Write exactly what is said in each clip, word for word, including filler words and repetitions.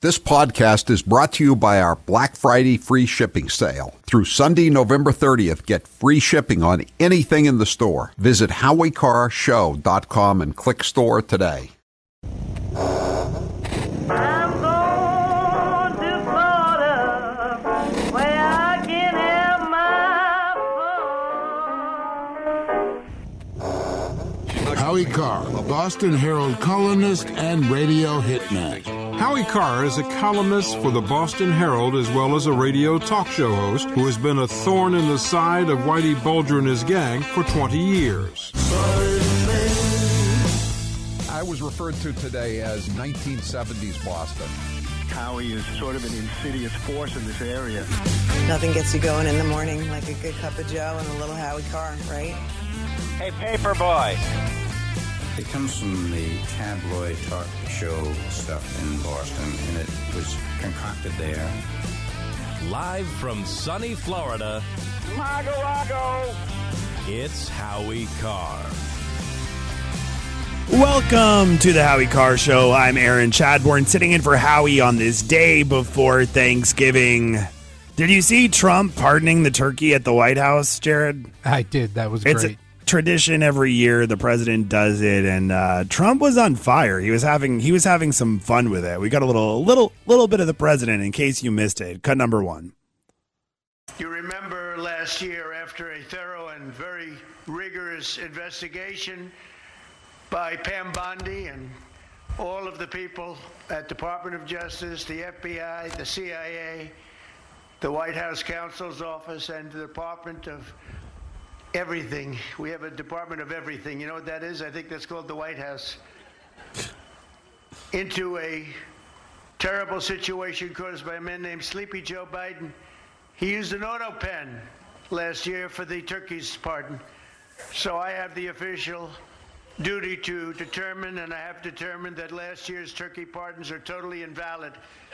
This podcast is brought to you by our Black Friday free shipping sale. Through Sunday, November thirtieth, get free shipping on anything in the store. Visit howie car show dot com and click store today. I'm going to Florida, where I can have my fun. Howie Carr, a Boston Herald columnist and radio hitman. Howie Carr is a columnist for the Boston Herald as well as a radio talk show host who has been a thorn in the side of Whitey Bulger and his gang for twenty years. I was referred to today as nineteen seventies Boston. Howie is sort of an insidious force in this area. Nothing gets you going in the morning like a good cup of Joe and a little Howie Carr, right? Hey, paper boy. It comes from the tabloid talk show stuff in Boston, and it was concocted there. Live from sunny Florida, Mar-a-Lago. it's Howie Carr. Welcome to the Howie Carr Show. I'm Aaron Chadbourne, sitting in for Howie on this day before Thanksgiving. Did you see Trump pardoning the turkey at the White House, Jared? I did. That was It's great. a tradition every year. The president does it, and uh, Trump was on fire. He was having he was having some fun with it. We got a little little little bit of the president in case you missed it. Cut number one. You remember last year, after a thorough and very rigorous investigation by Pam Bondi and all of the people at Department of Justice, the F B I, the C I A, the White House counsel's office, and the Department of Everything. We have a Department of Everything. You know what that is? I think that's called the White House. Into a terrible situation caused by a man named Sleepy Joe Biden. He used an auto pen last year for the turkey's pardon. So I have the official duty to determine, and I have determined that last year's turkey pardons are totally invalid.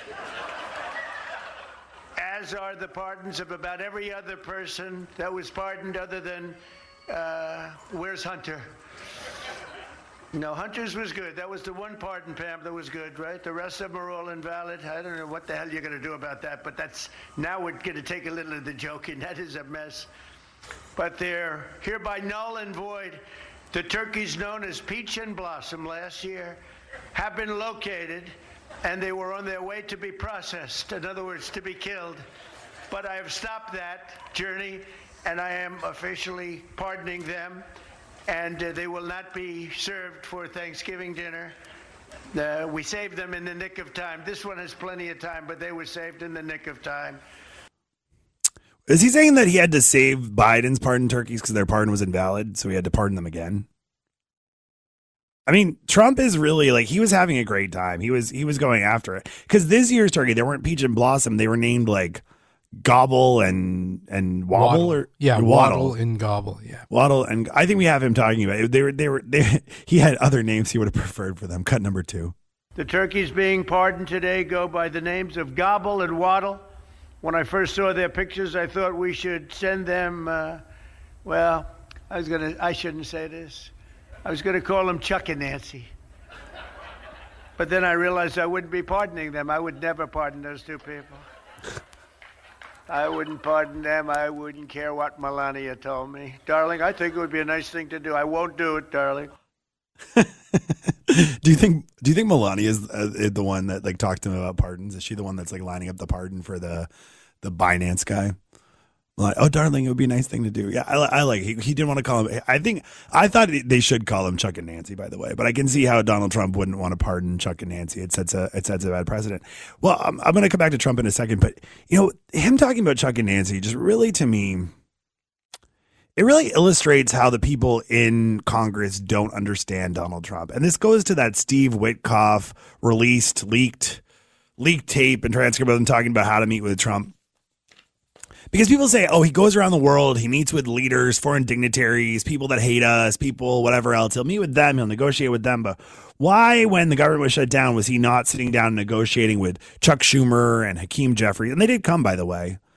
As are the pardons of about every other person that was pardoned other than, uh, where's Hunter? No, Hunter's was good. That was the one pardon, Pam, that was good, right? The rest of them are all invalid. I don't know what the hell you're going to do about that, but that's, now we're going to take a little of the joking. That is a mess. But they're hereby null and void. The turkeys known as Peach and Blossom last year have been located, and they were on their way to be processed, in other words, to be killed. But I have stopped that journey, and I am officially pardoning them, and uh, they will not be served for Thanksgiving dinner. Uh, we saved them in the nick of time. This one has plenty of time, but they were saved in the nick of time. Is he saying that he had to save Biden's pardon turkeys because their pardon was invalid, so he had to pardon them again? I mean, Trump is really like, he was having a great time. He was he was going after it. Because this year's turkey, they weren't Peach and Blossom. They were named like Gobble and and Wobble Waddle. or yeah, Waddle. Waddle and Gobble. Yeah, Waddle and I think we have him talking about it. They were they were they. He had other names he would have preferred for them. Cut number two. The turkeys being pardoned today go by the names of Gobble and Waddle. When I first saw their pictures, I thought we should send them. Uh, well, I was gonna. I shouldn't say this. I was going to call them Chuck and Nancy. But then I realized I wouldn't be pardoning them. I would never pardon those two people. I wouldn't pardon them. I wouldn't care what Melania told me. Darling, I think it would be a nice thing to do. I won't do it, darling. do you think do you think Melania is uh, the one that like talked to him about pardons? Is she the one that's like lining up the pardon for the the Binance guy? Like, oh, darling, it would be a nice thing to do. Yeah, I, I like. He, he didn't want to call him. I think I thought they should call him Chuck and Nancy, by the way. But I can see how Donald Trump wouldn't want to pardon Chuck and Nancy. It sets a it sets a bad precedent. Well, I'm, I'm going to come back to Trump in a second, but you know, him talking about Chuck and Nancy just really, to me, it really illustrates how the people in Congress don't understand Donald Trump. And this goes to that Steve Witkoff released leaked leaked tape and transcript of him talking about how to meet with Trump. Because people say, oh, he goes around the world, he meets with leaders, foreign dignitaries, people that hate us, people, whatever else. He'll meet with them, he'll negotiate with them. But why, when the government was shut down, was he not sitting down and negotiating with Chuck Schumer and Hakeem Jeffries? And they did come, by the way.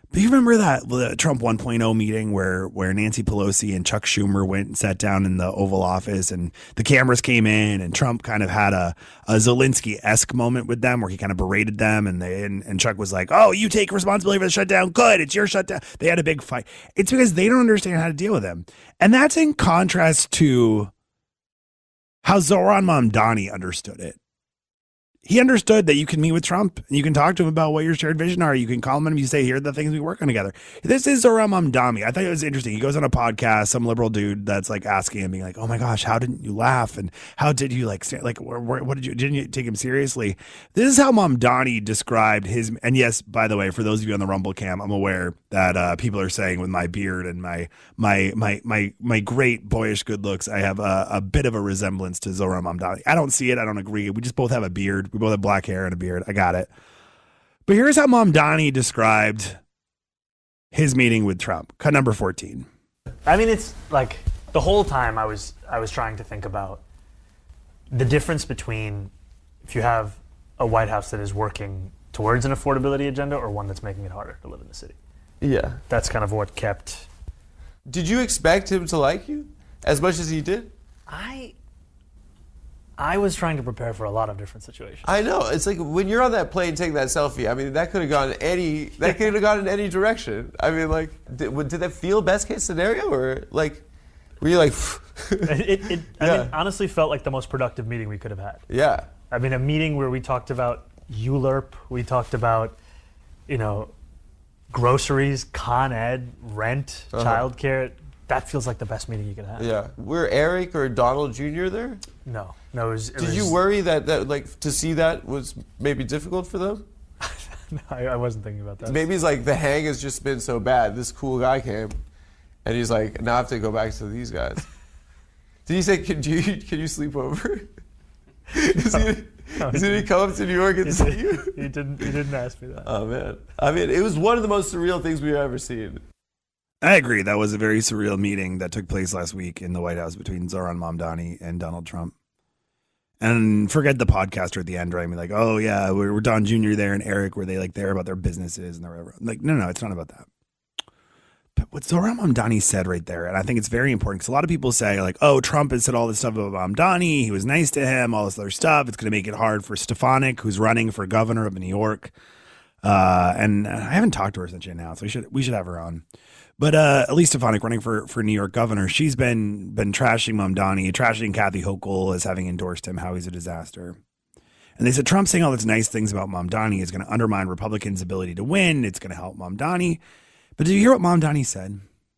But you remember that the Trump one point oh meeting where, where Nancy Pelosi and Chuck Schumer went and sat down in the Oval Office and the cameras came in and Trump kind of had a, a Zelensky-esque moment with them where he kind of berated them and they and, and Chuck was like, oh, you take responsibility for the shutdown. Good. It's your shutdown. They had a big fight. It's because they don't understand how to deal with him. And that's in contrast to how Zoran Mamdani understood it. He understood that you can meet with Trump and you can talk to him about what your shared vision are. You can call him and you say, here are the things we work on together. This is Zoran Mamdani. I thought it was interesting. He goes on a podcast, some liberal dude that's like asking him, being like, oh my gosh, how didn't you laugh? And how did you like, like, what did you, didn't you take him seriously? This is how Mamdani described his, and yes, by the way, for those of you on the Rumble cam, I'm aware that uh, people are saying with my beard and my, my, my, my, my great boyish good looks, I have a, a bit of a resemblance to Zoran Mamdani. I don't see it. I don't agree. We just both have a beard. We both have black hair and a beard. I got it. But here's how Mamdani described his meeting with Trump. Cut number fourteen. I mean, it's like the whole time I was I was trying to think about the difference between if you have a White House that is working towards an affordability agenda or one that's making it harder to live in the city. Yeah. That's kind of what kept... Did you expect him to like you as much as he did? I... I was trying to prepare for a lot of different situations. I know. It's like when you're on that plane taking that selfie, I mean, that could have gone any, that could have gone in any direction. I mean, like, did, did that feel best case scenario or like, were you like... it, it, I yeah. mean, honestly felt like the most productive meeting we could have had. Yeah. I mean, a meeting where we talked about U L U R P, we talked about, you know, groceries, Con Ed, rent, uh-huh. childcare. That feels like the best meeting you could have. Yeah. Were Eric or Donald Junior there? No. No. It was, it Did was, you worry that, that, like, to see that was maybe difficult for them? No, I, I wasn't thinking about that. Maybe it's like the hang has just been so bad. This cool guy came, and he's like, now I have to go back to these guys. Did he say, can you, can you sleep over? is no, he, no, is he, he come up to New York and he see did, you? He didn't, he didn't ask me that. Oh, man. I mean, it was one of the most surreal things we've ever seen. I agree. That was a very surreal meeting that took place last week in the White House between Zoran Mamdani and Donald Trump. And forget the podcaster at the end, right? I mean, like, oh, yeah, we're, we're Don Junior there and Eric, were they like there about their businesses and whatever. Like, no, no, it's not about that. But what Zoran Mamdani said right there, and I think it's very important because a lot of people say, like, oh, Trump has said all this stuff about Mamdani. He was nice to him, all this other stuff. It's going to make it hard for Stefanik, who's running for governor of New York. Uh, and I haven't talked to her since now, so we should we should have her on. But uh, Elise Stefanik running for, for New York governor, she's been been trashing Mamdani, trashing Kathy Hochul as having endorsed him, how he's a disaster. And they said Trump saying all these nice things about Mamdani is going to undermine Republicans' ability to win. It's going to help Mamdani. But did you hear what Mamdani said?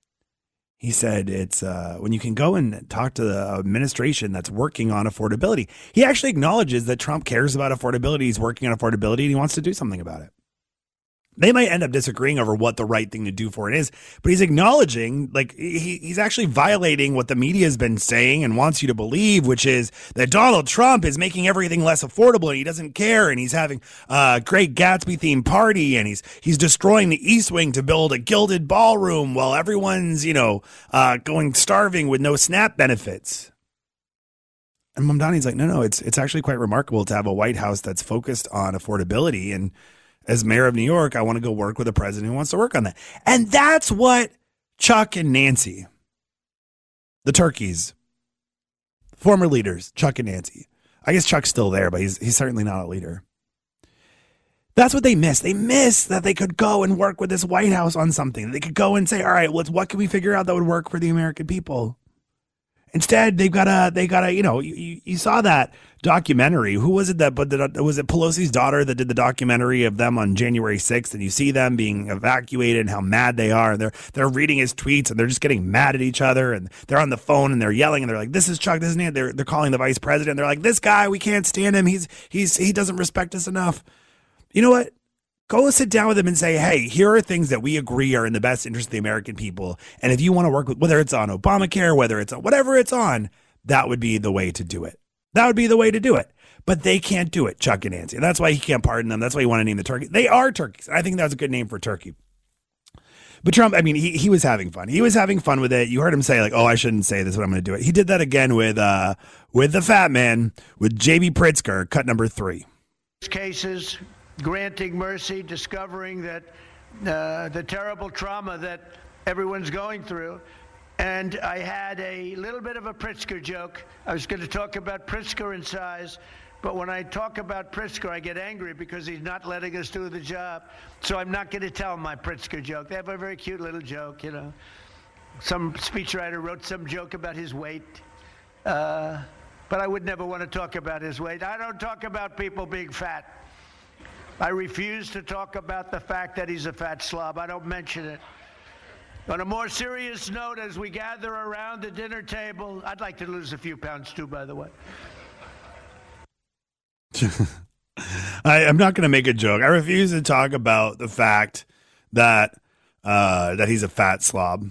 He said it's uh, when you can go and talk to the administration that's working on affordability. He actually acknowledges that Trump cares about affordability. He's working on affordability and he wants to do something about it. They might end up disagreeing over what the right thing to do for it is, but he's acknowledging, like, he, he's actually violating what the media has been saying and wants you to believe, which is that Donald Trump is making everything less affordable and he doesn't care and he's having a Great Gatsby themed party and he's he's destroying the East Wing to build a gilded ballroom while everyone's, you know, uh, going starving with no SNAP benefits. And Mamdani's like, no, no, it's it's actually quite remarkable to have a White House that's focused on affordability. And as mayor of New York, I want to go work with a president who wants to work on that. And that's what Chuck and Nancy, the turkeys, former leaders, Chuck and Nancy. I guess Chuck's still there, but he's he's certainly not a leader. That's what they miss. They miss that they could go and work with this White House on something. They could go and say, all right, let's, what can we figure out that would work for the American people? Instead, they've got to, they got to, you know, you, you saw that documentary. Who was it that, but the, was it Pelosi's daughter that did the documentary of them on January sixth? And you see them being evacuated and how mad they are. And they're, they're reading his tweets and they're just getting mad at each other. And they're on the phone and they're yelling and they're like, this is Chuck, this is Nancy. They're, they're calling the vice president. They're like, this guy, we can't stand him. He's, he's, he doesn't respect us enough. You know what? Go sit down with them and say, hey, here are things that we agree are in the best interest of the American people. And if you want to work with, whether it's on Obamacare, whether it's on whatever it's on, that would be the way to do it. That would be the way to do it. But they can't do it, Chuck and Nancy. That's why he can't pardon them. That's why you want to name the turkey. They are turkeys. I think that's a good name for turkey. But Trump, I mean, he, he was having fun. He was having fun with it. You heard him say, like, oh, I shouldn't say this, but I'm going to do it. He did that again with uh, with the fat man, with J B Pritzker, cut number three. Cases, granting mercy, discovering that uh, the terrible trauma that everyone's going through. And I had a little bit of a Pritzker joke. I was going to talk about Pritzker and size, but when I talk about Pritzker, I get angry because he's not letting us do the job. So I'm not going to tell my Pritzker joke. They have a very cute little joke, you know. Some speechwriter wrote some joke about his weight, uh, but I would never want to talk about his weight. I don't talk about people being fat. I refuse to talk about the fact that he's a fat slob. I don't mention it. On a more serious note, as we gather around the dinner table, I'd like to lose a few pounds too, by the way. I, I'm not going to make a joke. I refuse to talk about the fact that uh, that he's a fat slob.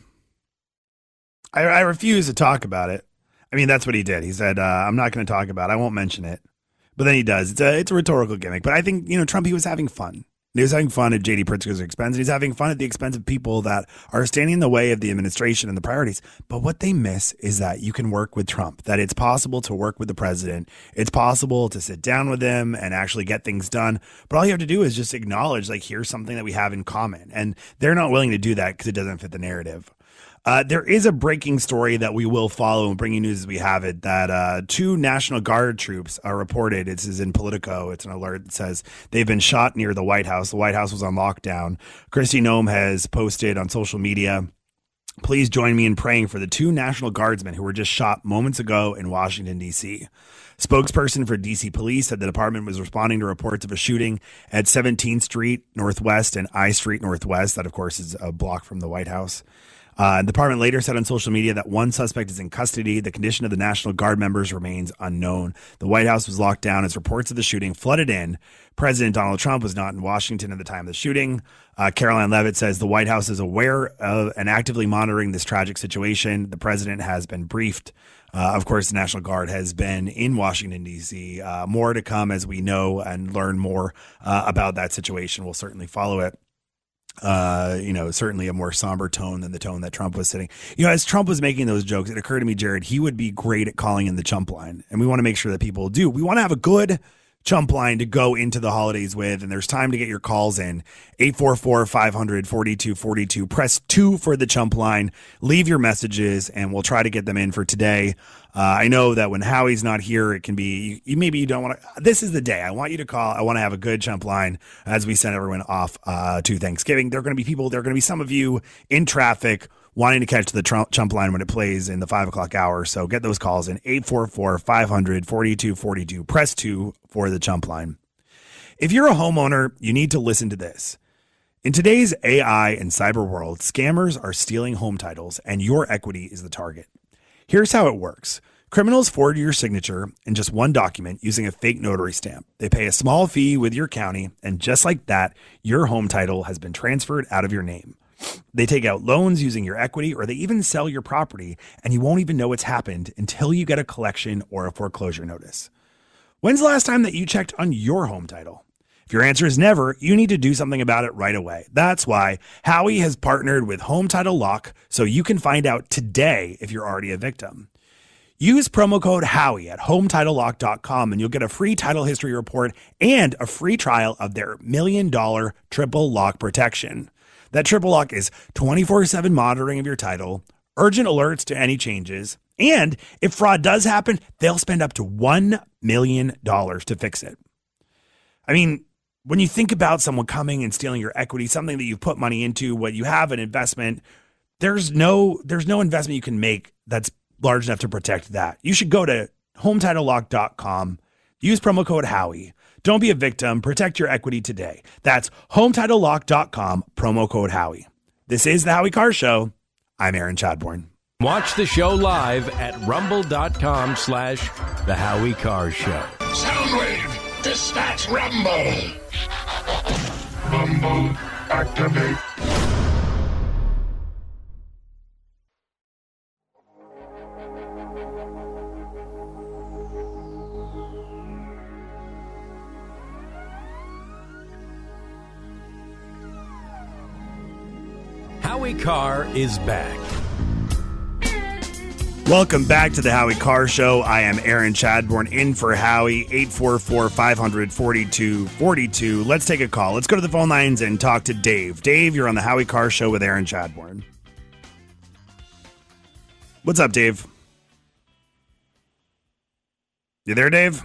I, I refuse to talk about it. I mean, that's what he did. He said, uh, I'm not going to talk about it. I won't mention it. But then he does. It's a, it's a rhetorical gimmick. But I think, you know, Trump, he was having fun. He was having fun at J D Pritzker's expense, and he's having fun at the expense of people that are standing in the way of the administration and the priorities. But what they miss is that you can work with Trump, that it's possible to work with the president. It's possible to sit down with him and actually get things done. But all you have to do is just acknowledge, like, here's something that we have in common. And they're not willing to do that because it doesn't fit the narrative. Uh, there is a breaking story that we will follow and bring you news as we have it, that uh, two National Guard troops are reported. This is in Politico. It's an alert that says they've been shot near the White House. The White House was on lockdown. Kristi Noem has posted on social media, please join me in praying for the two National Guardsmen who were just shot moments ago in Washington, D C. Spokesperson for D C Police said the department was responding to reports of a shooting at seventeenth Street Northwest and I Street Northwest. That, of course, is a block from the White House. Uh, the department later said on social media that one suspect is in custody. The condition of the National Guard members remains unknown. The White House was locked down as reports of the shooting flooded in. President Donald Trump was not in Washington at the time of the shooting. Uh, Caroline Leavitt says the White House is aware of and actively monitoring this tragic situation. The president has been briefed. Uh, of course, the National Guard has been in Washington, D C. Uh, more to come as we know and learn more uh, about that situation. We'll certainly follow it. Uh, you know, certainly a more somber tone than the tone that Trump was sitting. You know, as Trump was making those jokes, it occurred to me, Jared, he would be great at calling in the chump line. And we want to make sure that people do. We want to have a good chump line to go into the holidays with. And there's time to get your calls in. eight four four, five hundred, forty-two forty-two. Press two for the chump line. Leave your messages and we'll try to get them in for today. Uh, I know that when Howie's not here, it can be, you, you, maybe you don't want to, this is the day. I want you to call. I want to have a good chump line as we send everyone off uh, to Thanksgiving. There are going to be people, there are going to be some of you in traffic wanting to catch the Trump, chump line when it plays in the five o'clock hour. So get those calls in eight four four, five hundred, forty-two forty-two. Press two for the chump line. If you're a homeowner, you need to listen to this. In today's A I and cyber world, scammers are stealing home titles and your equity is the target. Here's how it works. Criminals forward your signature in just one document using a fake notary stamp. They pay a small fee with your county, and just like that, your home title has been transferred out of your name. They take out loans using your equity, or they even sell your property, and you won't even know it's happened until you get a collection or a foreclosure notice. When's the last time that you checked on your home title? If your answer is never, you need to do something about it right away. That's why Howie has partnered with Home Title Lock so you can find out today if you're already a victim. Use promo code Howie at home title lock dot com and you'll get a free title history report and a free trial of their million dollar triple lock protection. That triple lock is twenty-four seven monitoring of your title, urgent alerts to any changes, and if fraud does happen, they'll spend up to one million dollars to fix it. I mean, when you think about someone coming and stealing your equity, something that you've put money into, what you have an investment, there's no there's no investment you can make that's large enough to protect that. You should go to home title lock dot com, use promo code Howie. Don't be a victim. Protect your equity today. That's home title lock dot com, promo code Howie. This is the Howie Carr Show. I'm Aaron Chadbourne. Watch the show live at rumble.com slash the Howie Carr Show. Soundwave, dispatch Rumble. Rumble, activate. Howie Carr is back. Welcome back to the Howie Carr Show. I am Aaron Chadbourne in for Howie, eight four four, five hundred, forty-two forty-two. Let's take a call. Let's go to the phone lines and talk to Dave. Dave, you're on the Howie Carr Show with Aaron Chadbourne. What's up, Dave? You there, Dave?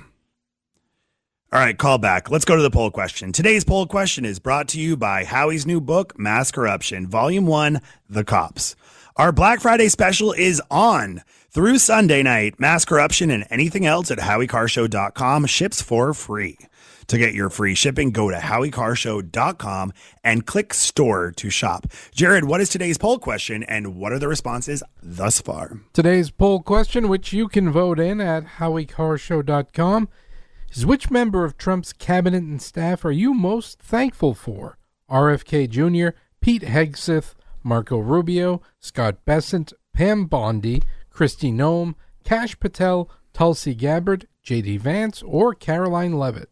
All right, call back. Let's go to the poll question. Today's poll question is brought to you by Howie's new book, Mass Corruption, Volume one, The Cops. Our Black Friday special is on through Sunday night. Mass Corruption and anything else at howie car show dot com ships for free. To get your free shipping, go to howie car show dot com and click store to shop. Jared, what is today's poll question and what are the responses thus far? Today's poll question, which you can vote in at howie car show dot com, is which member of Trump's cabinet and staff are you most thankful for? R F K Junior, Pete Hegseth, Marco Rubio, Scott Bessent, Pam Bondi, Kristi Noem, Kash Patel, Tulsi Gabbard, J D Vance, or Caroline Leavitt?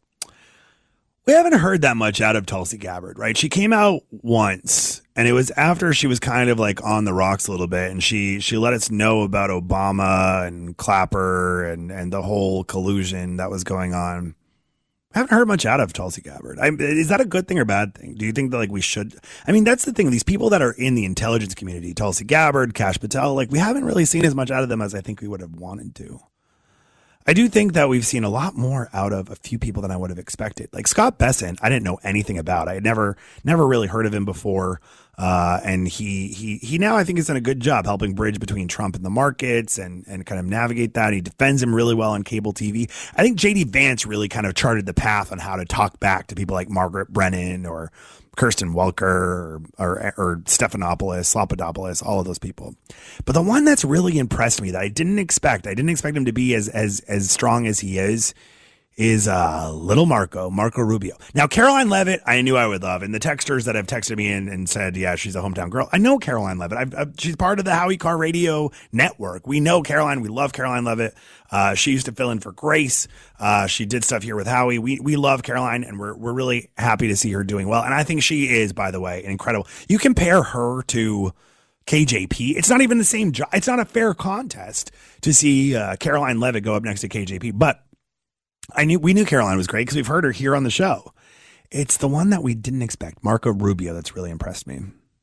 We haven't heard that much out of Tulsi Gabbard, right? She came out once, and it was after she was kind of like on the rocks a little bit, and she she let us know about Obama and Clapper and, and the whole collusion that was going on. I haven't heard much out of Tulsi Gabbard. I, is that a good thing or bad thing? Do you think that like we should? I mean, that's the thing. These people that are in the intelligence community, Tulsi Gabbard, Kash Patel, like we haven't really seen as much out of them as I think we would have wanted to. I do think that we've seen a lot more out of a few people than I would have expected. Like Scott Bessent, I didn't know anything about. I had never, never really heard of him before. Uh, and he, he, he now I think has done a good job helping bridge between Trump and the markets and, and kind of navigate that. He defends him really well on cable T V. I think J D Vance really kind of charted the path on how to talk back to people like Margaret Brennan or Kirsten Welker or, or, or Stephanopoulos, Slapodopoulos, all of those people. But the one that's really impressed me that I didn't expect, I didn't expect him to be as, as, as strong as he is, is uh, little Marco, Marco Rubio. Now, Caroline Leavitt, I knew I would love. And the texters that have texted me and, and said, yeah, she's a hometown girl. I know Caroline Leavitt. I've, I've, she's part of the Howie Carr Radio Network. We know Caroline. We love Caroline Leavitt. Uh, she used to fill in for Grace. Uh, she did stuff here with Howie. We we love Caroline, and we're we're really happy to see her doing well. And I think she is, by the way, incredible. You compare her to K J P. It's not even the same job. It's not a fair contest to see uh, Caroline Leavitt go up next to K J P. But I knew we knew Caroline was great because we've heard her here on the show. It's the one that we didn't expect, Marco Rubio, that's really impressed me.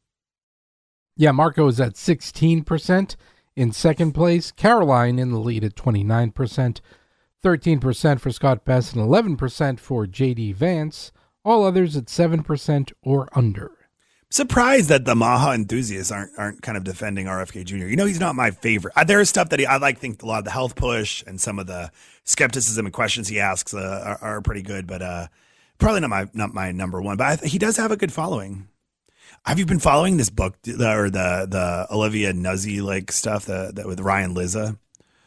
Yeah, Marco is at sixteen percent in second place. Caroline in the lead at twenty-nine percent. thirteen percent for Scott Bess and eleven percent for J D Vance. All others at seven percent or under. Surprised that the Maha enthusiasts aren't aren't kind of defending R F K Junior You know, he's not my favorite. Uh, there is stuff that he, I like, think a lot of the health push and some of the skepticism and questions he asks uh, are, are pretty good, but uh, probably not my not my number one. But I th- he does have a good following. Have you been following this book the, or the the Olivia Nuzzi like stuff that that with Ryan Lizza?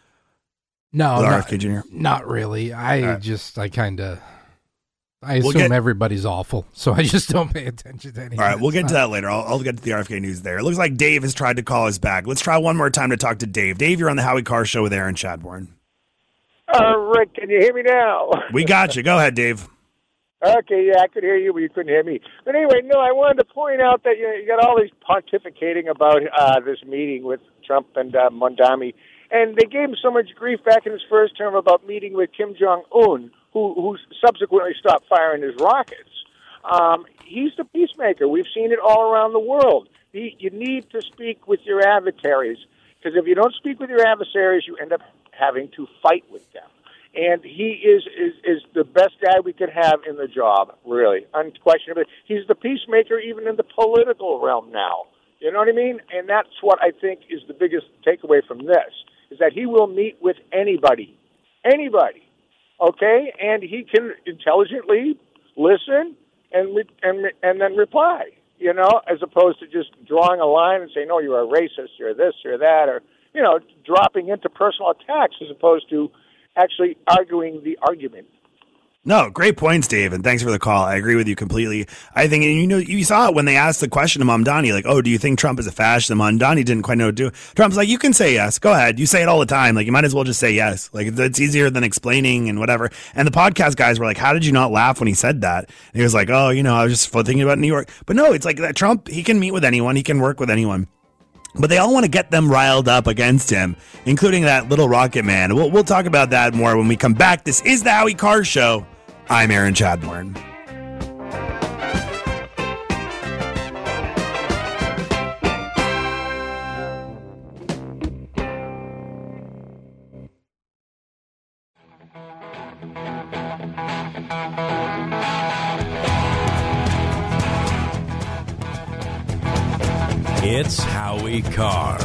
No, with not, R F K Junior Not really. I right. just I kind of. I assume we'll get, everybody's awful, so I just don't pay attention to anything. All right, we'll get to that later. I'll, I'll get to the R F K news there. It looks like Dave has tried to call us back. Let's try one more time to talk to Dave. Dave, you're on the Howie Carr Show with Aaron Chadbourne. Uh, Rick, can you hear me now? We got you. Go ahead, Dave. Okay, yeah, I could hear you, but you couldn't hear me. But anyway, no, I wanted to point out that you know, you got all these pontificating about uh, this meeting with Trump and uh, Mondami, and they gave him so much grief back in his first term about meeting with Kim Jong-un, who, who subsequently stopped firing his rockets. Um, he's the peacemaker. We've seen it all around the world. He, you need to speak with your adversaries, because if you don't speak with your adversaries, you end up having to fight with them. And he is, is, is the best guy we could have in the job, really, unquestionably. He's the peacemaker even in the political realm now. You know what I mean? And that's what I think is the biggest takeaway from this, is that he will meet with anybody, anybody, okay? And he can intelligently listen and re- and and then reply, you know, as opposed to just drawing a line and saying, no, you're a racist, you're this, you're that, or, you know, dropping into personal attacks as opposed to actually arguing the argument. No, great points, Dave, and thanks for the call. I agree with you completely. I think, and you know, you saw it when they asked the question to Mamdani, like, oh, do you think Trump is a fascist? And Mamdani didn't quite know what to do. Trump's like, you can say yes. Go ahead. You say it all the time. Like, you might as well just say yes. Like, it's easier than explaining and whatever. And the podcast guys were like, how did you not laugh when he said that? And he was like, oh, you know, I was just thinking about New York. But no, it's like that Trump, he can meet with anyone. He can work with anyone. But they all want to get them riled up against him, including that little rocket man. We'll, we'll talk about that more when we come back. This is the Howie Carr Show. I'm Aaron Chadbourne. It's Howie Carr.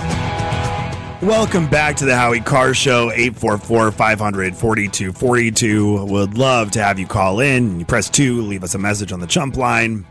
Welcome back to the Howie Carr Show, eight four four, five hundred, forty-two forty-two. Would love to have you call in. You press two, leave us a message on the Chump line.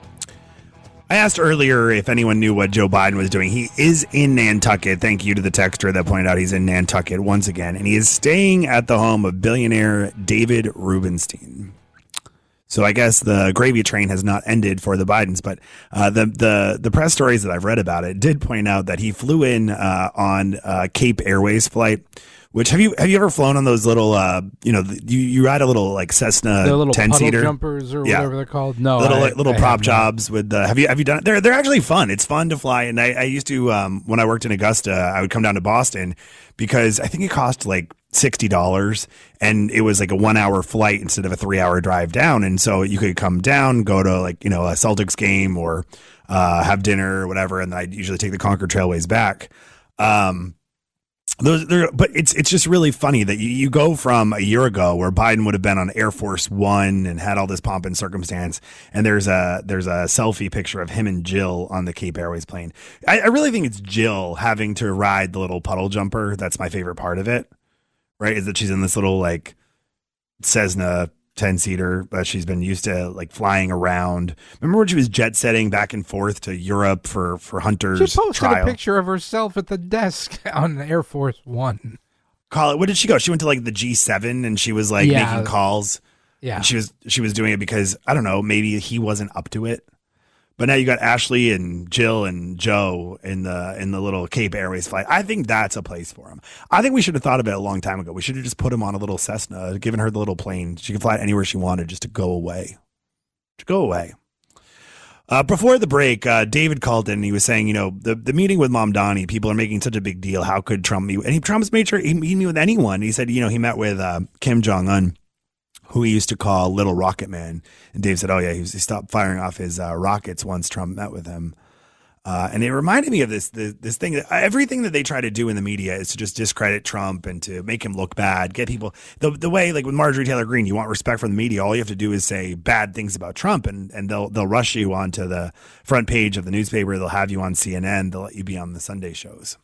I asked earlier if anyone knew what Joe Biden was doing. He is in Nantucket. Thank you to the texter that pointed out he's in Nantucket once again. And he is staying at the home of billionaire David Rubenstein. So I guess the gravy train has not ended for the Bidens, but uh, the the the press stories that I've read about it did point out that he flew in uh, on uh, Cape Airways flight. Which have you have you ever flown on those little uh, you know you you ride a little like Cessna the little ten seater jumpers or yeah. whatever they're called? No, little I, like, little I prop have jobs with uh, have you have you done it? They're they're actually fun. It's fun to fly, and I, I used to um, when I worked in Augusta, I would come down to Boston because I think it cost like sixty dollars and it was like a one hour flight instead of a three hour drive down. And so you could come down, go to like, you know, a Celtics game or uh, have dinner or whatever. And I'd usually take the Concord Trailways back. Um, those, but it's, it's just really funny that you, you go from a year ago where Biden would have been on Air Force One and had all this pomp and circumstance. And there's a, there's a selfie picture of him and Jill on the Cape Airways plane. I, I really think it's Jill having to ride the little puddle jumper. That's my favorite part of it. Right, is that she's in this little like Cessna ten seater that she's been used to like flying around. Remember when she was jet setting back and forth to Europe for for Hunter's She posted trial? a picture of herself at the desk on Air Force One. Call it. What did she go? She went to like the G seven and she was like Yeah. making calls. Yeah, And she was she was doing it because I don't know, maybe he wasn't up to it. But now you got Ashley and Jill and Joe in the in the little Cape Airways flight. I think that's a place for him. I think we should have thought of it a long time ago. We should have just put him on a little Cessna, given her the little plane. She could fly anywhere she wanted just to go away. To go away. Uh, before the break, uh, David called in and he was saying, you know, the, the meeting with Mom Donnie, people are making such a big deal. How could Trump meet? And he, Trump's made sure he, he meet with anyone. He said, you know, he met with uh, Kim Jong-un, who he used to call Little Rocket Man. And Dave said, oh, yeah, he, was, he stopped firing off his uh, rockets once Trump met with him. Uh, and it reminded me of this, this this thing that everything that they try to do in the media is to just discredit Trump and to make him look bad, get people the the way like with Marjorie Taylor Greene, you want respect from the media. All you have to do is say bad things about Trump and, and they'll they'll rush you onto the front page of the newspaper. They'll have you on C N N. They'll let you be on the Sunday shows.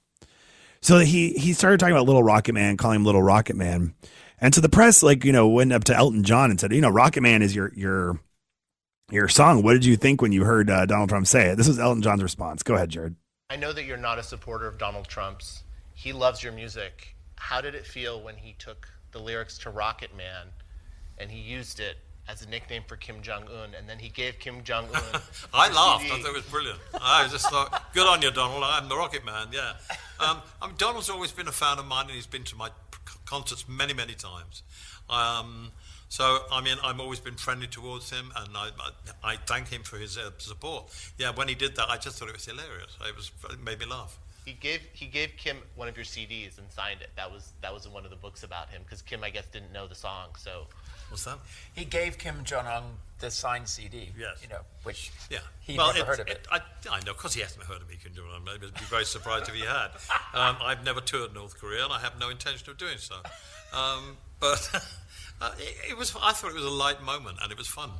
So he he started talking about Little Rocket Man, calling him Little Rocket Man. And so the press, like, you know, went up to Elton John and said, you know, Rocket Man is your your your song. What did you think when you heard uh, Donald Trump say it? This was Elton John's response. Go ahead, Jared. I know that you're not a supporter of Donald Trump's. He loves your music. How did it feel when he took the lyrics to Rocket Man and he used it as a nickname for Kim Jong-un, and then he gave Kim Jong-un I a laughed. C D? I thought it was brilliant. I just thought, good on you, Donald. I'm the Rocket Man, yeah. Um, I mean, Donald's always been a fan of mine, and he's been to my concerts many, many times. Um, so, I mean, I've always been friendly towards him, and I, I, I thank him for his uh, support. Yeah, when he did that, I just thought it was hilarious. It was it made me laugh. He gave he gave Kim one of your C Ds and signed it. That was that was in one of the books about him because Kim, I guess, didn't know the song. So, what's that? He gave Kim Jong Un the signed C D. Yes. You know, which yeah. he well, never it, heard of it. it I, I know, because he hasn't heard of me, Kim Jong Un. I'd be very surprised if he had. Um, I've never toured North Korea, and I have no intention of doing so. Um, but uh, it, it was. I thought it was a light moment, and it was fun.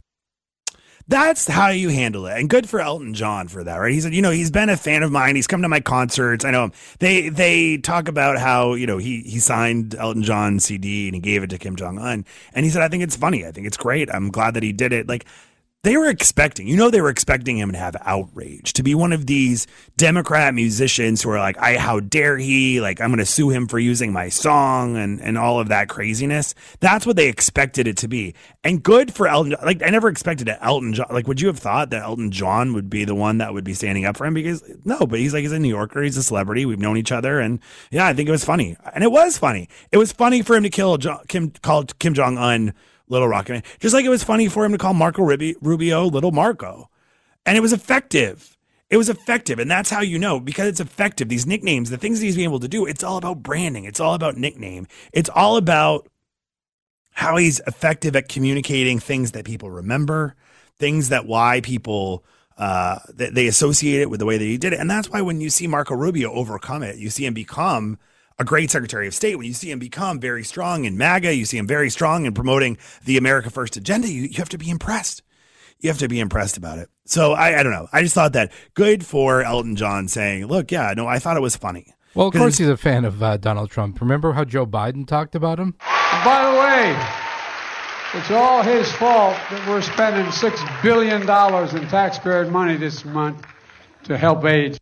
That's how you handle it. And good for Elton John for that, right? He said, you know, he's been a fan of mine. He's come to my concerts. I know him. They they talk about how, you know, he, he signed Elton John's C D and he gave it to Kim Jong-un. And he said, I think it's funny. I think it's great. I'm glad that he did it. Like, they were expecting, you know, they were expecting him to have outrage, to be one of these Democrat musicians who are like, I, how dare he? Like, I'm going to sue him for using my song and, and all of that craziness. That's what they expected it to be. And good for Elton. Like, I never expected that Elton John, like, would you have thought that Elton John would be the one that would be standing up for him? Because no, but he's like, he's a New Yorker. He's a celebrity. We've known each other. And yeah, I think it was funny. And it was funny. It was funny for him to kill John, Kim, call Kim Jong-un Little Rocket Man, just like it was funny for him to call Marco Rubio Little Marco. And it was effective. It was effective, and that's how you know, because it's effective. These nicknames, the things that he's been able to do, it's all about branding. It's all about nickname. It's all about how he's effective at communicating things that people remember, things that why people uh, that they associate it with the way that he did it. And that's why when you see Marco Rubio overcome it, you see him become a great Secretary of State. When you see him become very strong in MAGA, you see him very strong in promoting the America First agenda, you, you have to be impressed. You have to be impressed about it. So I, I don't know. I just thought that good for Elton John saying, look, yeah, no, I thought it was funny. Well, of course he's a fan of uh, Donald Trump. Remember how Joe Biden talked about him? And by the way, it's all his fault that we're spending six billion dollars in taxpayer money this month to help AIDS.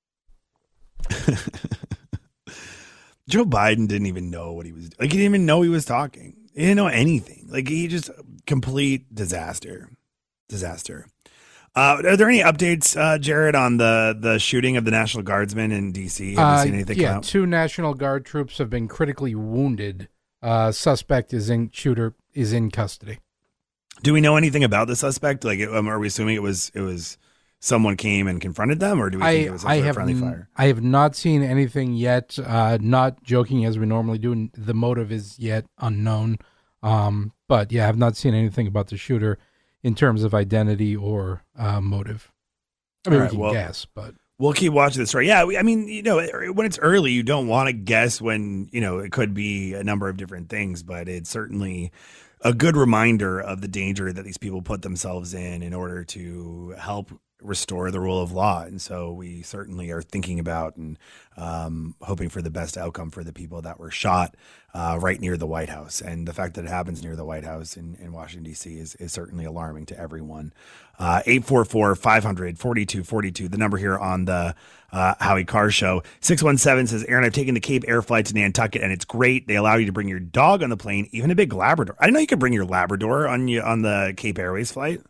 Joe Biden didn't even know what he was like. He didn't even know he was talking. He didn't know anything. Like, he just complete disaster. Disaster. Uh, are there any updates, uh, Jared, on the, the shooting of the National Guardsmen in D C? Have you Uh, seen anything yeah, come out? two National Guard troops have been critically wounded. Uh, suspect is in shooter is in custody. Do we know anything about the suspect? Like, um, are we assuming it was it was someone came and confronted them, or do we think I, it was some I sort of have friendly n- fire? I have not seen anything yet. Uh, not joking as we normally do. The motive is yet unknown. Um, but yeah, I've not seen anything about the shooter in terms of identity or uh, motive. I mean, All we right, can well, guess, but we'll keep watching the story. Yeah, we, I mean, you know, when it's early, you don't want to guess when, you know, it could be a number of different things, but it's certainly a good reminder of the danger that these people put themselves in in order to help restore the rule of law. And so we certainly are thinking about and um, hoping for the best outcome for the people that were shot uh, right near the White House. And the fact that it happens near the White House in, in Washington, D C is, is certainly alarming to everyone. Uh, eight four four, five hundred, forty-two forty-two, the number here on the uh, Howie Carr Show. six one seven says, Aaron, I've taken the Cape Air flight to Nantucket, and it's great. They allow you to bring your dog on the plane, even a big Labrador. I didn't know you could bring your Labrador on you on the Cape Airways flight.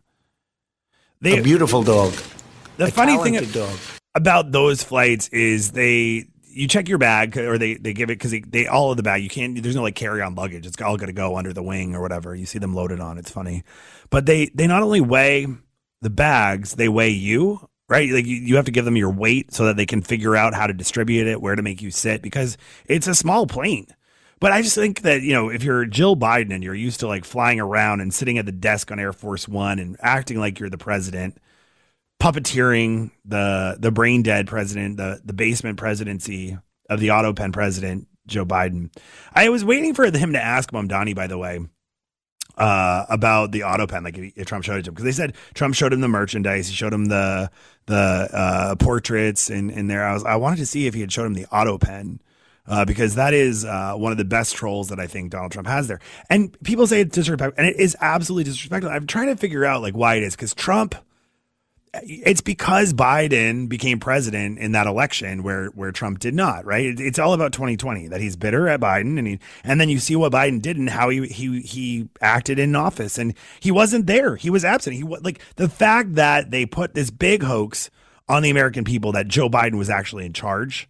They, a beautiful dog. The a funny thing talented dog. about those flights is they you check your bag, or they, they give it because they, they all of the bag. You can't. There's no like carry on luggage. It's all got to go under the wing or whatever. You see them loaded on. It's funny, but they they not only weigh the bags, they weigh you. Right, like you, you have to give them your weight so that they can figure out how to distribute it, where to make you sit, because it's a small plane. But I just think that, you know, if you're Jill Biden and you're used to like flying around and sitting at the desk on Air Force One and acting like you're the president, puppeteering the the brain dead president, the the basement presidency of the AutoPen president, Joe Biden. I was waiting for him to ask Mamdani, by the way, uh, about the AutoPen, like if, if Trump showed it to him, because they said Trump showed him the merchandise, he showed him the the uh, portraits in, in there. I was I wanted to see if he had showed him the AutoPen. Uh, because that is uh, one of the best trolls that I think Donald Trump has there. And people say it's disrespectful, and it is absolutely disrespectful. I'm trying to figure out like why it is, because Trump, it's because Biden became president in that election where where Trump did not, right? It, it's all about twenty twenty, that he's bitter at Biden, and he and then you see what Biden did and how he he he acted in office, and he wasn't there. He was absent. He was like the fact that they put this big hoax on the American people that Joe Biden was actually in charge,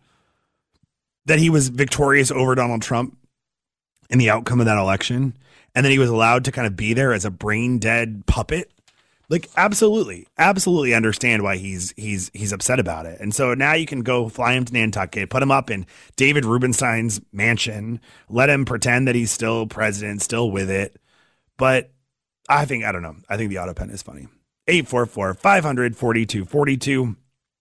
that he was victorious over Donald Trump in the outcome of that election, and then he was allowed to kind of be there as a brain dead puppet. Like, absolutely, absolutely understand why he's he's he's upset about it. And so now you can go fly him to Nantucket, put him up in David Rubenstein's mansion, let him pretend that he's still president, still with it. But I think, I don't know, I think the AutoPen is funny. eight four four, five hundred, forty-two forty-two.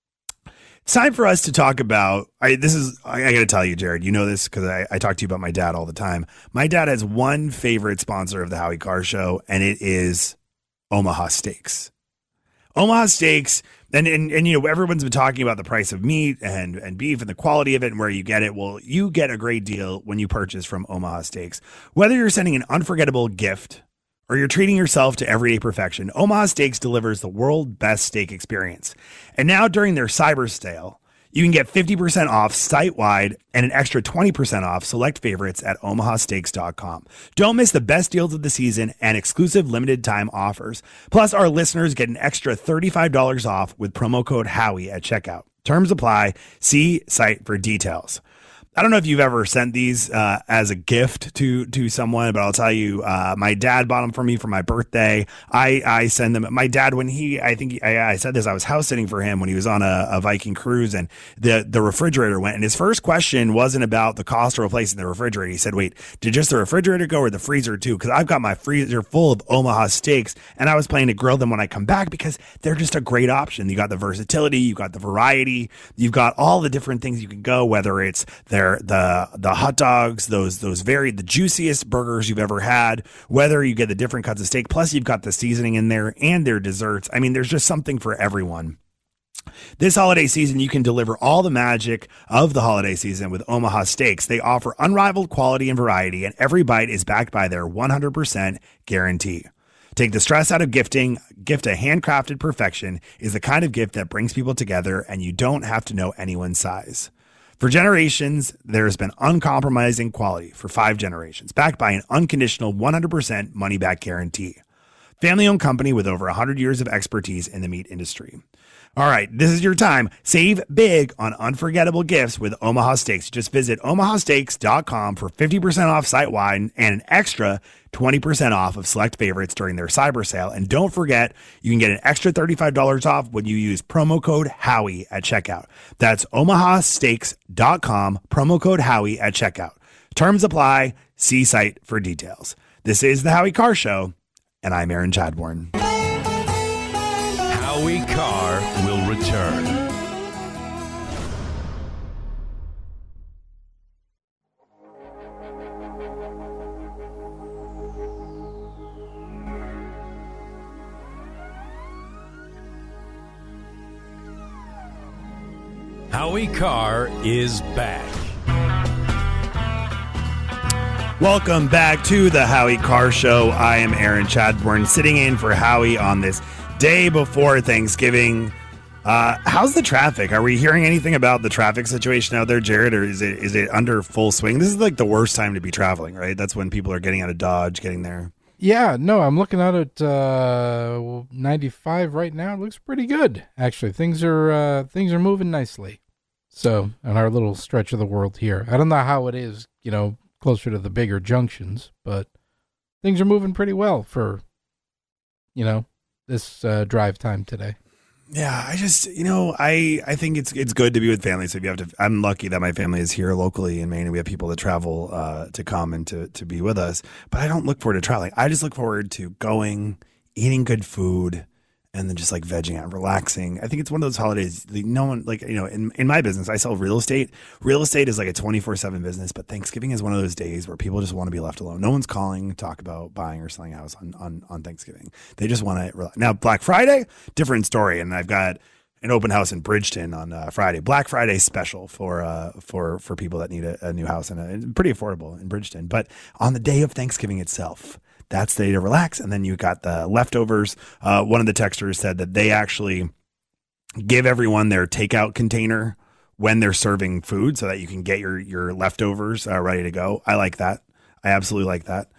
It's time for us to talk about, I, this is, I, I got to tell you, Jared, you know this because I, I talk to you about my dad all the time. My dad has one favorite sponsor of the Howie Carr Show, and it is Omaha Steaks. Omaha Steaks, and, and, and, you know, everyone's been talking about the price of meat and, and beef and the quality of it and where you get it. Well, you get a great deal when you purchase from Omaha Steaks. Whether you're sending an unforgettable gift or you're treating yourself to everyday perfection, Omaha Steaks delivers the world's best steak experience. And now during their cyber sale, you can get fifty percent off site-wide and an extra twenty percent off select favorites at omaha steaks dot com. Don't miss the best deals of the season and exclusive limited time offers. Plus, our listeners get an extra thirty-five dollars off with promo code Howie at checkout. Terms apply. See site for details. I don't know if you've ever sent these uh, as a gift to to someone, but I'll tell you, uh, my dad bought them for me for my birthday. I, I send them. My dad, when he, I think he, I, I said this, I was house sitting for him when he was on a, a Viking cruise, and the the refrigerator went. And his first question wasn't about the cost of replacing the refrigerator. He said, "Wait, did just the refrigerator go or the freezer too? Because I've got my freezer full of Omaha steaks, and I was planning to grill them when I come back because they're just a great option. You got the versatility, you got the variety, you've got all the different things you can go. Whether it's their the the hot dogs, those those very the juiciest burgers you've ever had, whether you get the different cuts of steak, plus you've got the seasoning in there and their desserts. I mean, there's just something for everyone. This holiday season, you can deliver all the magic of the holiday season with Omaha Steaks. They offer unrivaled quality and variety, and every bite is backed by their one hundred percent guarantee. Take the stress out of gifting. Gift a handcrafted perfection is the kind of gift that brings people together, and you don't have to know anyone's size. For generations, there has been uncompromising quality for five generations, backed by an unconditional one hundred percent money-back guarantee. Family-owned company with over one hundred years of expertise in the meat industry. All right, this is your time. Save big on unforgettable gifts with Omaha Steaks. Just visit omaha steaks dot com for fifty percent off site-wide and an extra twenty percent off of select favorites during their cyber sale. And don't forget, you can get an extra thirty-five dollars off when you use promo code Howie at checkout. That's omaha steaks dot com, promo code Howie at checkout. Terms apply. See site for details. This is the Howie Carr Show, and I'm Aaron Chadbourne. Howie Carr will return. Howie Carr is back. Welcome back to the Howie Carr Show. I am Aaron Chadbourne, sitting in for Howie on this day before Thanksgiving. Uh, how's the traffic? Are we hearing anything about the traffic situation out there, Jared, or is it is it under full swing? This is like the worst time to be traveling, right? That's when people are getting out of Dodge, getting there. Yeah, no, I'm looking out at uh, ninety-five right now. It looks pretty good, actually. Things are uh, things are moving nicely. So, on our little stretch of the world here, I don't know how it is, you know, closer to the bigger junctions, but things are moving pretty well for, you know, this uh, drive time today. Yeah, I just, you know, I, I think it's it's good to be with family. So if you have to, I'm lucky that my family is here locally in Maine, and we have people that travel uh, to come and to, to be with us. But I don't look forward to traveling. I just look forward to going, eating good food, and then just like vegging out, relaxing. I think it's one of those holidays. Like, no one, like, you know, in, in my business, I sell real estate. Real estate is like a twenty-four seven business, but Thanksgiving is one of those days where people just want to be left alone. No one's calling to talk about buying or selling a house on, on, on Thanksgiving. They just want to relax. Now, Black Friday, different story. And I've got an open house in Bridgeton on uh, Friday. Black Friday special for uh, for for people that need a, a new house, and a, it's pretty affordable in Bridgeton. But on the day of Thanksgiving itself, that's the day to relax. And then you got the leftovers. Uh, one of the texters said that they actually give everyone their takeout container when they're serving food so that you can get your, your leftovers uh, ready to go. I like that. I absolutely like that.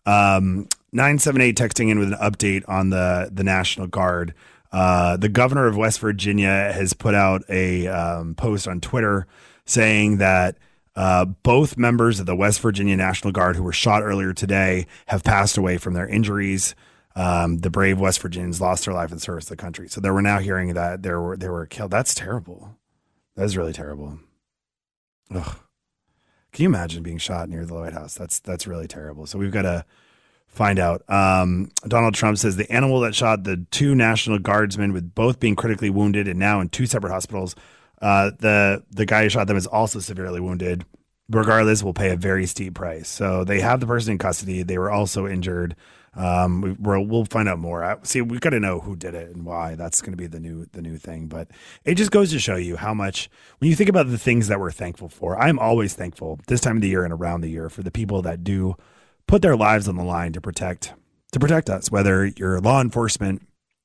Um, nine seven eight texting in with an update on the, the National Guard. Uh, the governor of West Virginia has put out a um, post on Twitter saying that Uh, both members of the West Virginia National Guard who were shot earlier today have passed away from their injuries. Um, the brave West Virginians lost their life in service to the country. So they were now hearing that there were they were killed. That's terrible. That is really terrible. Ugh. Can you imagine being shot near the White House? That's that's really terrible. So we've got to find out. Um, Donald Trump says the animal that shot the two National Guardsmen, with both being critically wounded and now in two separate hospitals, Uh, the the guy who shot them is also severely wounded. Regardless, will pay a very steep price. So they have the person in custody. They were also injured. Um, we, we're, we'll find out more. I, see, we got to know who did it and why. That's going to be the new the new thing. But it just goes to show you how much, when you think about the things that we're thankful for. I'm always thankful this time of the year and around the year for the people that do put their lives on the line to protect to protect us. Whether you're law enforcement,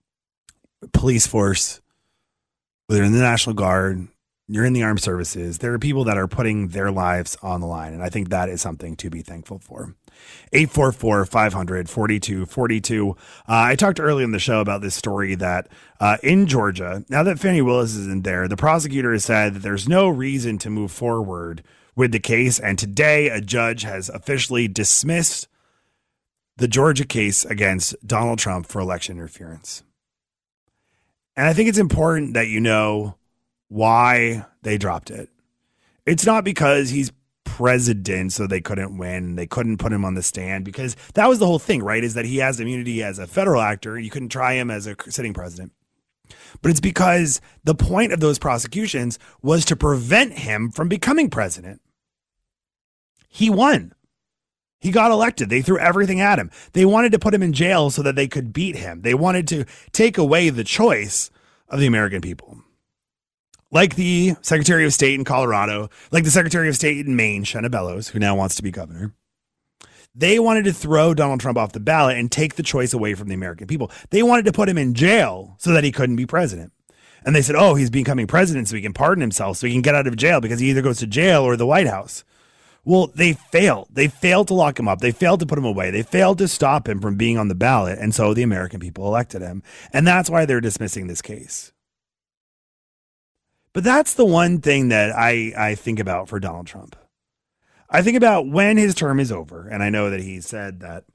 police force, whether you're in the National Guard, you're in the armed services, there are people that are putting their lives on the line. And I think that is something to be thankful for. eight four four, five hundred, forty-two forty-two. Uh, I talked earlier in the show about this story that uh, in Georgia, now that Fannie Willis isn't there, the prosecutor has said that there's no reason to move forward with the case. And today, a judge has officially dismissed the Georgia case against Donald Trump for election interference. And I think it's important that you know why they dropped it. It's not because he's president, so they couldn't win. They couldn't put him on the stand, because that was the whole thing, right? Is that he has immunity as a federal actor. You couldn't try him as a sitting president. But it's because the point of those prosecutions was to prevent him from becoming president. He won. He got elected. They threw everything at him. They wanted to put him in jail so that they could beat him. They wanted to take away the choice of the American people. Like the Secretary of State in Colorado, like the Secretary of State in Maine, Shenna Bellows, who now wants to be governor. They wanted to throw Donald Trump off the ballot and take the choice away from the American people. They wanted to put him in jail so that he couldn't be president. And they said, oh, he's becoming president so he can pardon himself, so he can get out of jail, because he either goes to jail or the White House. Well, they failed. They failed to lock him up. They failed to put him away. They failed to stop him from being on the ballot. And so the American people elected him. And that's why they're dismissing this case. But that's the one thing that I, I think about for Donald Trump. I think about when his term is over. And I know that he said that,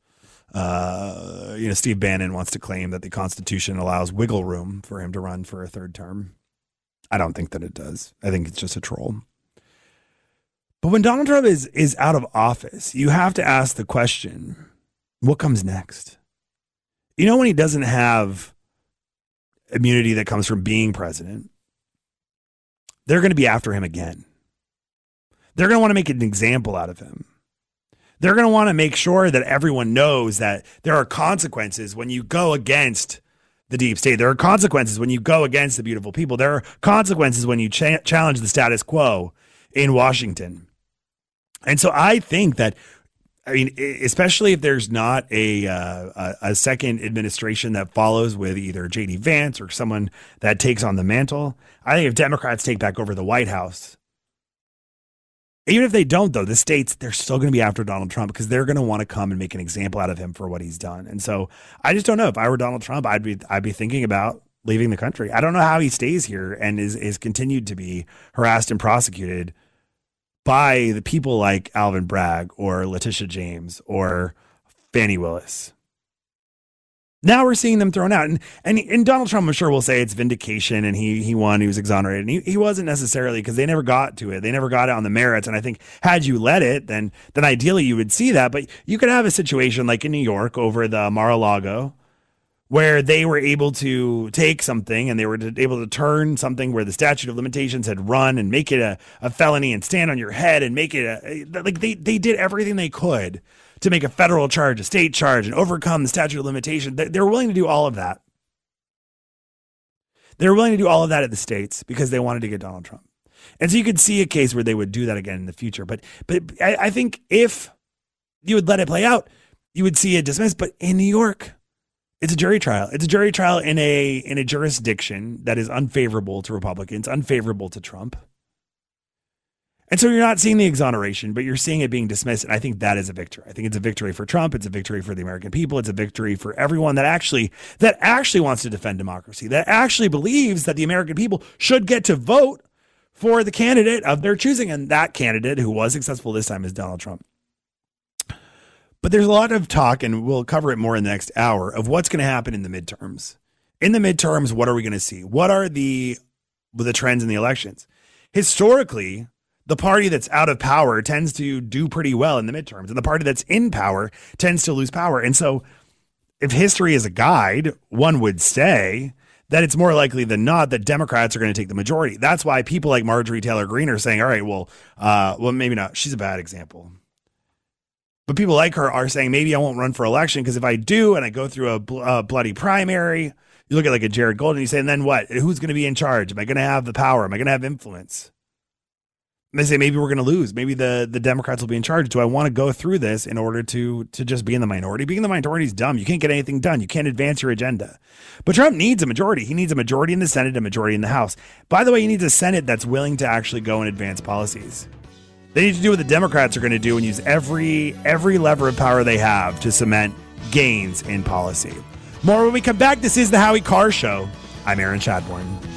uh, you know, Steve Bannon wants to claim that the Constitution allows wiggle room for him to run for a third term. I don't think that it does. I think it's just a troll. But when Donald Trump is, is out of office, you have to ask the question, what comes next? You know, when he doesn't have immunity that comes from being president, they're going to be after him again. They're going to want to make an example out of him. They're going to want to make sure that everyone knows that there are consequences when you go against the deep state. There are consequences when you go against the beautiful people. There are consequences when you cha- challenge the status quo in Washington. And so I think that, I mean, especially if there's not a, uh, a second administration that follows with either J D Vance or someone that takes on the mantle, I think if Democrats take back over the White House, even if they don't, though, the states, they're still going to be after Donald Trump, because they're going to want to come and make an example out of him for what he's done. And so I just don't know. If I were Donald Trump, I'd be I'd be thinking about leaving the country. I don't know how he stays here and is is continued to be harassed and prosecuted by the people like Alvin Bragg or Letitia James or Fani Willis. Now we're seeing them thrown out. And, and and Donald Trump, I'm sure, will say it's vindication and he he won, he was exonerated. And he, he wasn't necessarily, because they never got to it. They never got it on the merits. And I think had you let it, then then ideally you would see that. But you could have a situation like in New York over the Mar-a-Lago, where they were able to take something and they were able to turn something where the statute of limitations had run and make it a, a felony and stand on your head and make it a, like they, they did everything they could to make a federal charge, a state charge, and overcome the statute of limitations. They were willing to do all of that. They were willing to do all of that at the states because they wanted to get Donald Trump. And so you could see a case where they would do that again in the future. But but I, I think if you would let it play out, you would see it dismissed. But in New York, it's a jury trial. It's a jury trial in a in a jurisdiction that is unfavorable to Republicans, unfavorable to Trump. And so you're not seeing the exoneration, but you're seeing it being dismissed. And I think that is a victory. I think it's a victory for Trump. It's a victory for the American people. It's a victory for everyone that actually that actually wants to defend democracy, that actually believes that the American people should get to vote for the candidate of their choosing. And that candidate who was successful this time is Donald Trump. But there's a lot of talk, and we'll cover it more in the next hour, of what's going to happen in the midterms. In the midterms, what are we going to see? What are the the trends in the elections? Historically, the party that's out of power tends to do pretty well in the midterms, and the party that's in power tends to lose power. And so if history is a guide, one would say that it's more likely than not that Democrats are going to take the majority. That's why people like Marjorie Taylor Greene are saying, all right, well, uh, well, maybe not. She's a bad example. But people like her are saying, maybe I won't run for election because if I do and I go through a, bl- a bloody primary, you look at like a Jared Golden, you say, and then what? Who's going to be in charge? Am I going to have the power? Am I going to have influence? And they say, maybe we're going to lose. Maybe the, the Democrats will be in charge. Do I want to go through this in order to, to just be in the minority? Being in the minority is dumb. You can't get anything done. You can't advance your agenda. But Trump needs a majority. He needs a majority in the Senate, a majority in the House. By the way, he needs a Senate that's willing to actually go and advance policies. They need to do what the Democrats are going to do and use every every lever of power they have to cement gains in policy. More when we come back. This is the Howie Carr Show. I'm Aaron Chadbourne.